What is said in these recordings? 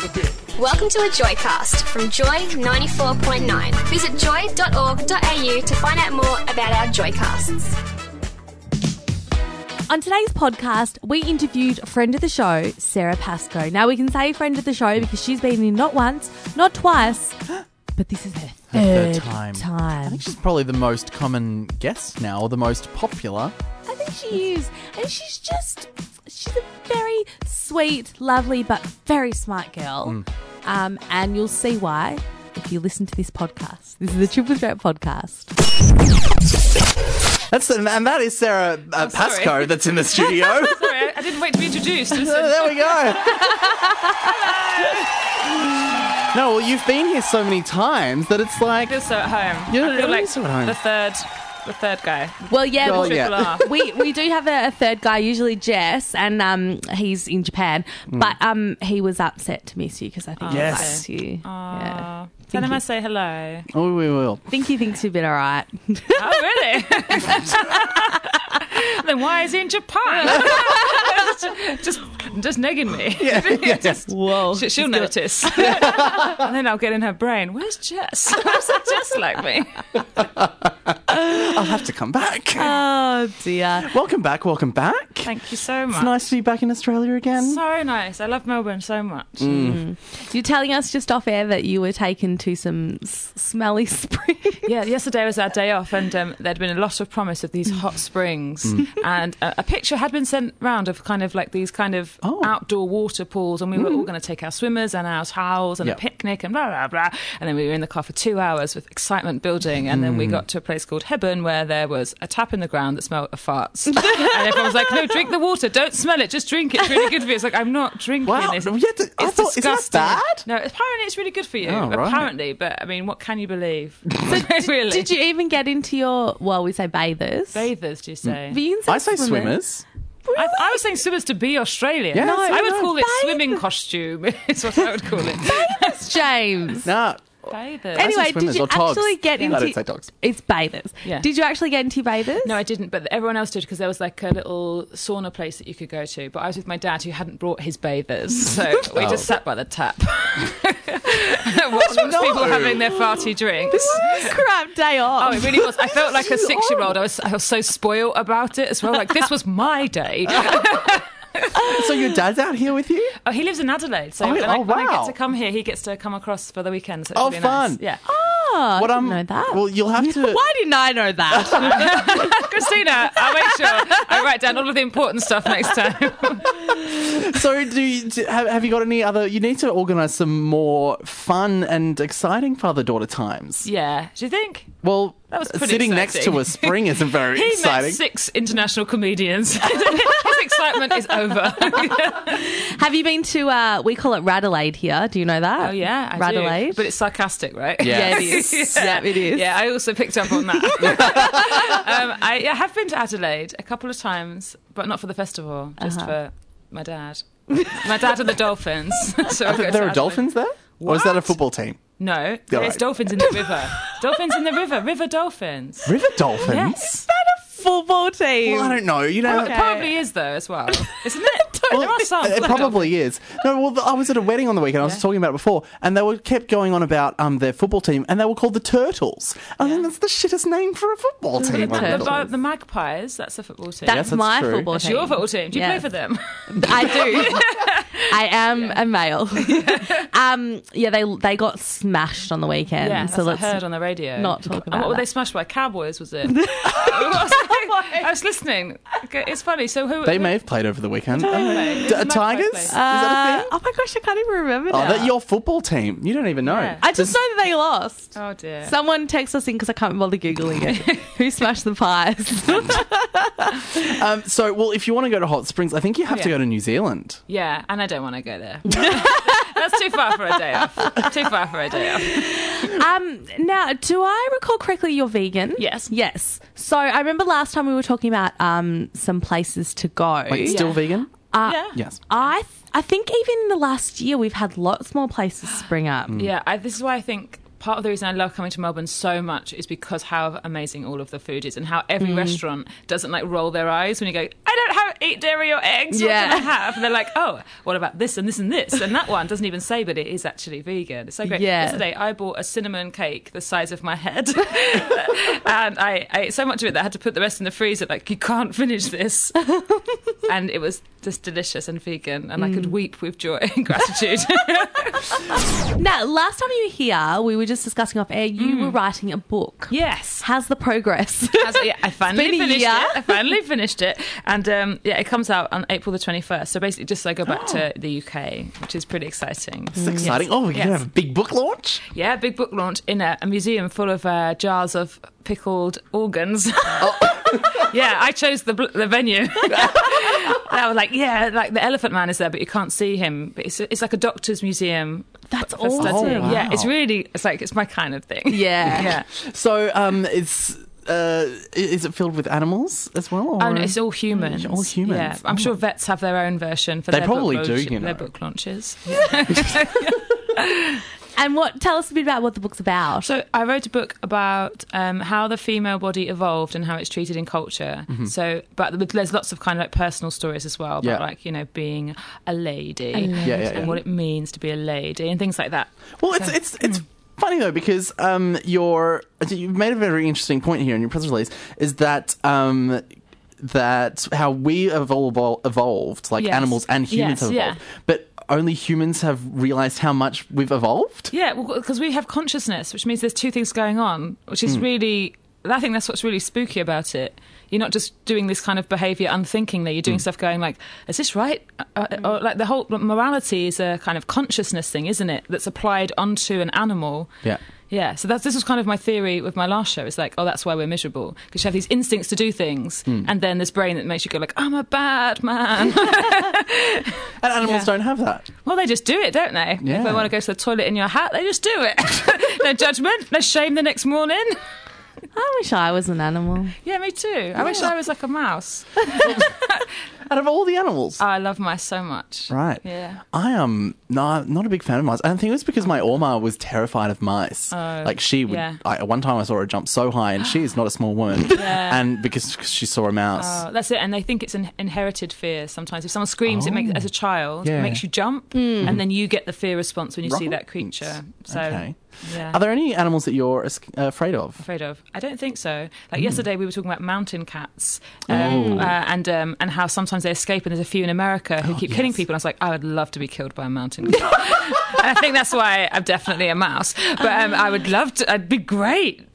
Welcome to a Joycast from Joy 94.9. Visit joy.org.au to find out more about our Joycasts. On today's podcast, we interviewed a friend of the show, Sarah Pascoe. Now, we can say friend of the show because she's been in not once, not twice, but this is her third I time. think she's probably the most common guest now, or the most popular. I think she is. And she's a very sweet, lovely, but very smart girl. And you'll see why if you listen to this podcast. This is the Triple Threat podcast. And that is Sarah Pascoe that's in the studio. Sorry, I didn't wait to be introduced. There we go. No, well, you've been here so many times that it's like... I feel so at home. Yeah, I feel like so at home. the third guy. Well, yeah, Well, Triple yeah. R. we do have a third guy, usually Jess, and he's in Japan. But he was upset to miss you because I think he Yes. likes you. Yeah. Tell him I say hello. Oh, we will. I think he thinks you've been all right. Oh, really? Then why is he in Japan? just negging me. Yes. Whoa. She'll notice. And then I'll get in her brain, where's Jess? Where's Jess like me? I'll have to come back. Oh, dear. Welcome back. Thank you so much. It's nice to be back in Australia again. So nice. I love Melbourne so much. You're telling us just off air that you were taken to some smelly springs. Yeah, yesterday was our day off, and there'd been a lot of promise of these hot springs, and a picture had been sent round of kind of like these kind of outdoor water pools, and we were all going to take our swimmers and our towels and a picnic and blah, blah, blah. And then we were in the car for 2 hours with excitement building, and then we got to a place called Hebburn where there was a tap in the ground that smelled of farts. And everyone was like, no, drink the water, don't smell it, just drink it, it's really good for you. It's like, I'm not drinking Wow. this. We had to- I It's thought- isn't that disgusting. bad? No, apparently it's really good for you. Oh, right. Apparently, but I mean, what can you believe? Really? Did you even get into your, well, we say bathers? Bathers, do you say? But you can I say swimmers. I was saying swimmers to be Australian. Yeah, I would no. call it swimming costume. It's what I would call it. Bathers, James. Nah. Bathers. Anyway, swimmers did you or togs. actually get I into... don't say dogs. It's bathers. Yeah. Did you actually get into bathers? No, I didn't, but everyone else did because there was like a little sauna place that you could go to. But I was with my dad who hadn't brought his bathers, so we just sat by the tap. Watched people having their farty drinks. Crap day off. Oh, it really was. I felt like a 6-year-old. I was so spoiled about it as well. Like, this was my day. So your dad's out here with you? Oh, he lives in Adelaide, so Oh, when I wow. get to come here, he gets to come across for the weekend. So it's Oh, really fun. Nice. Yeah. Oh, What I didn't know that. Well, you'll have to... Why didn't I know that? Christina, I'll make sure I write down all of the important stuff next time. So have you got any other... You need to organise some more fun and exciting father-daughter times. Yeah. Do you think? Well, That was pretty sitting next exciting. to a spring isn't very He exciting. met 6 international comedians. His excitement is over. Have you been to, we call it Radelaide here. Do you know that? Oh, yeah, I Radelaide. do. But it's sarcastic, right? Yeah. Yeah, it is. Yeah, it is. Yeah, I also picked up on that. I have been to Adelaide a couple of times, but not for the festival, just for my dad. My dad and the Dolphins. So I go to There are Adelaide. dolphins there? Or is that a What? football team? No, Right. it's dolphins in the river. Dolphins in the river. River dolphins. River dolphins? Yes. Football team. Well, I don't know. You know... It probably is, though, as well. Isn't it? There are some. It probably is. No, well, I was at a wedding on the weekend. I was Yeah. talking about it before, and they kept going on about their football team, and they were called the Turtles. I think that's the shittest name for a football team. The Magpies, that's a football team. That's Yes, that's my true. football That's team. your football team. Do you Yeah. play for them? I do. I am a male. They got smashed on the weekend. Yeah, so that's what I let's heard on the radio. not talk And about what were that. they smashed by? Cowboys, was it? I was listening. Okay, it's funny. So who... They may have played over the weekend. Magpies Tigers? play? Is that a thing? Oh my gosh, I can't even remember Oh, now. that's your football team. You don't even know. Yeah. I just know that they lost. Oh, dear. Someone text us in because I can't bother Googling it. Who smashed the pies? Well, if you want to go to Hot Springs, I think you have to yeah. go to New Zealand. Yeah, and I don't want to go there. That's too far for a day off. Too far for a day off. Now, do I recall correctly you're vegan? Yes. Yes. So I remember last time we were talking about some places to go. Wait, still vegan? Yeah. Yes. I think even in the last year we've had lots more places spring up. Yeah, this is why I think part of the reason I love coming to Melbourne so much is because how amazing all of the food is, and how every restaurant doesn't like roll their eyes when you go, I don't eat dairy or eggs. What can I have? And they're like, oh, what about this and this and this? And that one doesn't even say, but it is actually vegan. It's so great. Yeah. Yesterday I bought a cinnamon cake the size of my head, and I ate so much of it that I had to put the rest in the freezer. Like, you can't finish this. And it was just delicious and vegan, and I could weep with joy and gratitude. Now, last time you were here, we were just discussing off air, you were writing a book. Yes. How's the progress? I finally been a finished year. it. I finally finished it. And it comes out on April the 21st. So basically just I go back to the UK, which is pretty exciting. It's exciting. Oh, we're going to have a big book launch? Yeah, big book launch in a museum full of jars of pickled organs. Yeah, I chose the venue. I was like, like the Elephant Man is there, but you can't see him. But it's like a doctor's museum. That's for awesome. studying. Oh, wow. Yeah, it's my kind of thing. Yeah. Yeah. So is it filled with animals as well? Or? Oh, no, it's all humans. All humans. Yeah, I'm sure vets have their own version for They their probably book do, launch, you know. their book launches. And tell us a bit about what the book's about. So I wrote a book about how the female body evolved and how it's treated in culture. So, but there's lots of kind of like personal stories as well about like, you know, being a lady and what it means to be a lady and things like that. Well, it's funny though, because you've made a very interesting point here in your press release, is that that how we have all evolved, like animals and humans have evolved, but only humans have realised how much we've evolved? Yeah, well, because we have consciousness, which means there's two things going on, which is really, I think that's what's really spooky about it. You're not just doing this kind of behaviour unthinkingly, you're doing stuff going like, is this right? Or like the whole morality is a kind of consciousness thing, isn't it? That's applied onto an animal. Yeah. Yeah, so this was kind of my theory with my last show. It's like, oh, that's why we're miserable. Because you have these instincts to do things, and then this brain that makes you go like, I'm a bad man. And animals don't have that. Well, they just do it, don't they? Yeah. If they want to go to the toilet in your hat, they just do it. No judgment, no shame the next morning. I wish I was an animal. Yeah, me too. I wish I was like a mouse. Out of all the animals. Oh, I love mice so much. Right. Yeah. I am not a big fan of mice. I think it was because my Oma was terrified of mice. Like she would. One time I saw her jump so high, and she is not a small woman. And because she saw a mouse. Oh, that's it. And they think it's an inherited fear. Sometimes if someone screams, it makes as a child, it makes you jump, and then you get the fear response when you see that creature. So. Okay. Yeah. Are there any animals that you're afraid of? I don't think so. Like yesterday, we were talking about mountain cats and how sometimes they escape, and there's a few in America who keep killing people. And I was like, I would love to be killed by a mountain cat. And I think that's why I'm definitely a mouse. But I would love to. I'd be great.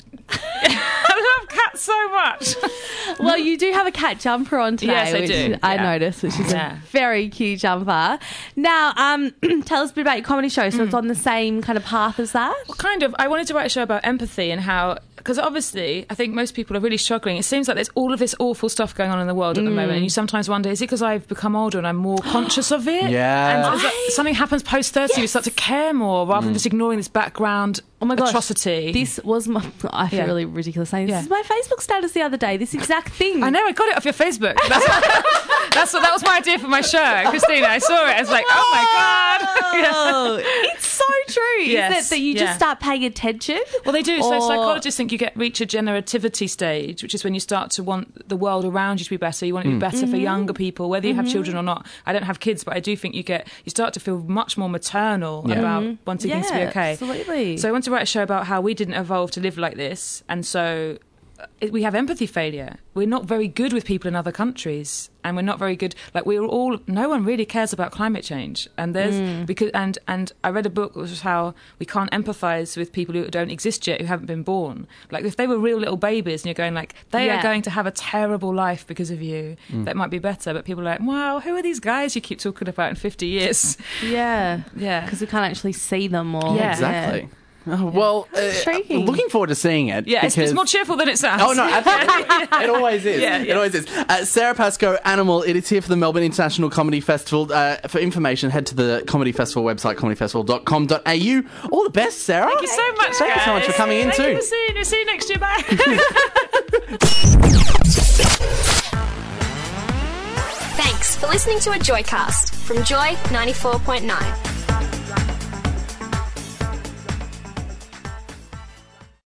I love cats so much. Well, you do have a cat jumper on today. Yes, I which do. I noticed, which is a very cute jumper. Now, tell us a bit about your comedy show. So it's on the same kind of path as that? Well, kind of. I wanted to write a show about empathy and how, because obviously I think most people are really struggling. It seems like there's all of this awful stuff going on in the world at the moment, and you sometimes wonder, is it because I've become older and I'm more conscious of it? Yeah. And something happens post-30, you start to care more rather than just ignoring this background atrocity. This was my... I feel really ridiculous saying this. This is my Facebook status the other day, this exact thing. I know, I got it off your Facebook. That was my idea for my show, Christina. I saw it. I was like, oh my God. It's so true. Yes. Is it that you just start paying attention? Well, they do. So psychologists think you reach a generativity stage, which is when you start to want the world around you to be better. You want it to be better for younger people, whether you have children or not. I don't have kids, but I do think you start to feel much more maternal about wanting things to be okay. Absolutely. So I want to write a show about how we didn't evolve to live like this, and so we have empathy failure. We're not very good with people in other countries, and we're not very good. Like no one really cares about climate change, and there's because and I read a book which was how we can't empathise with people who don't exist yet, who haven't been born. Like if they were real little babies, and you're going like they are going to have a terrible life because of you. That might be better, but people are like, wow, who are these guys you keep talking about in 50 years? Yeah, yeah, because we can't actually see them or Exactly. Oh, well, looking forward to seeing it. Yeah, it's more cheerful than it sounds. Oh, no, absolutely. It always is. It always is. Sarah Pascoe, Animal, it is here for the Melbourne International Comedy Festival. For information, head to the Comedy Festival website, comedyfestival.com.au. All the best, Sarah. Thank you so much, Thank you so much for coming in, too. Thank you for seeing you. See you next year. Bye. Thanks for listening to a Joycast from Joy 94.9.